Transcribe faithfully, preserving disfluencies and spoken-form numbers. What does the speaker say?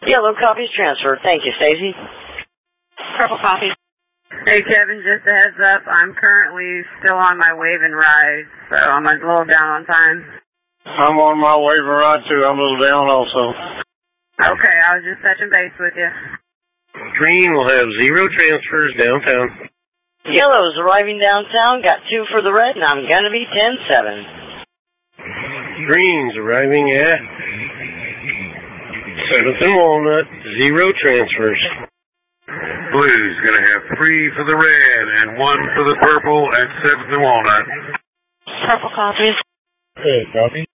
Yellow copies transferred. Thank you, Stacy. Purple copies. Hey, Kevin, just a heads up. I'm currently still on my wave and ride, so I'm a little down on time. I'm on my wave and ride, too. I'm a little down also. Okay, I was just touching base with you. Green will have zero transfers downtown. Yellow's arriving downtown. Got two for the red, and I'm going to be ten seven. Green's arriving at seventh and Walnut, zero transfers. Blue's going to have three for the red and one for the purple at seventh and Walnut. Purple copies. Hey, copy.